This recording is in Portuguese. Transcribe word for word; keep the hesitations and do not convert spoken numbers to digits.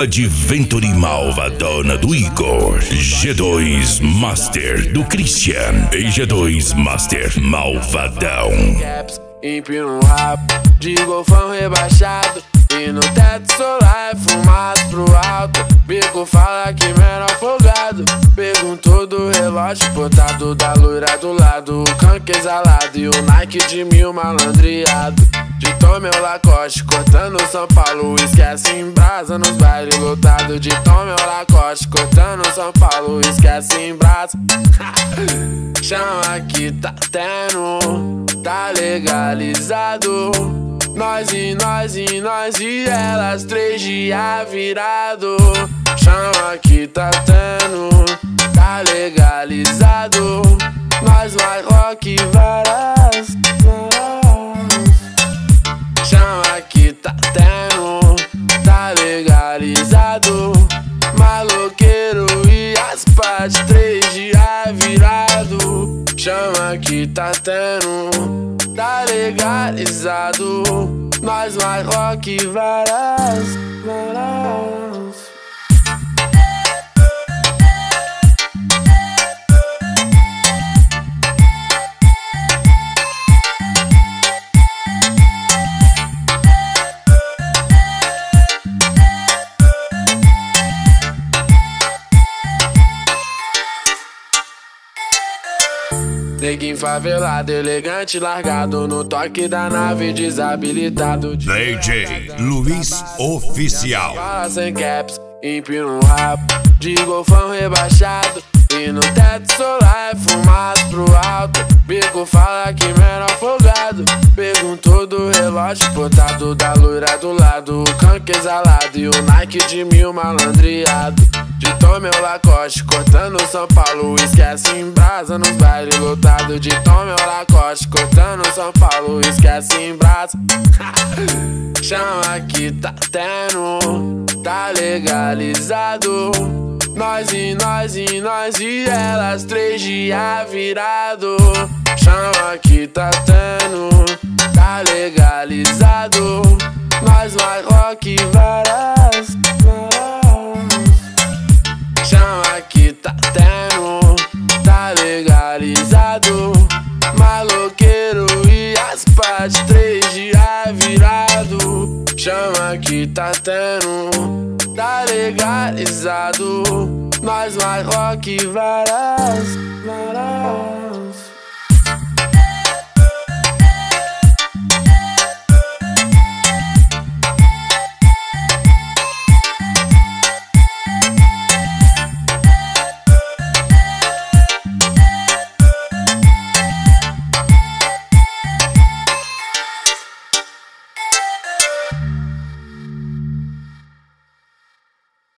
Adventure malvadona do Igor, G dois Master do Christian e G dois Master malvadão. Empino um rabo de golfão rebaixado e no teto solar é fumado pro alto. Bico fala que menor folgado, perguntou do relógio portado da loira do lado, o canque exalado e o Nike de mil malandreado. De Tom meu Lacoste, cortando São Paulo, esquece em brasa nos bailes lotados. De Tom meu Lacoste, cortando São Paulo, esquece em brasa. Chama que tá tendo, tá legalizado. Nós e nós e nós e elas, três dias virado. Chama que tá tendo, tá legalizado. Nós vai rock varas, varas. Chama que tá tendo, tá legalizado. Maloqueiro e as partes, três dias virado. Chama que tá tendo, tá legalizado. Nós vai rock varas, varas. Neguinho favelado, elegante, largado no toque da nave, desabilitado. D J Luiz Oficial. Fala sem caps, empina um rabo de golfão rebaixado e no teto solar é fumado pro alto. Bico fala que menor folgado, perguntou do relógio portado da loira do lado, o canque exalado e o Nike de mil malandreado. De Tom meu Lacoste, cortando São Paulo, esquece em brasa nos bailes lotados. De Tom meu Lacoste, cortando São Paulo, esquece em brasa. Chama que tá tendo, tá legalizado. Nós e nós e nós e elas, três dias virado. Chama que tá tendo, tá legalizado. Nós vai rock varas, varas. Chama que tá tendo, tá legalizado. Maloqueiro e as partes, três dias virado. Chama que tá tendo, tá legalizado. Nós vai rock varas.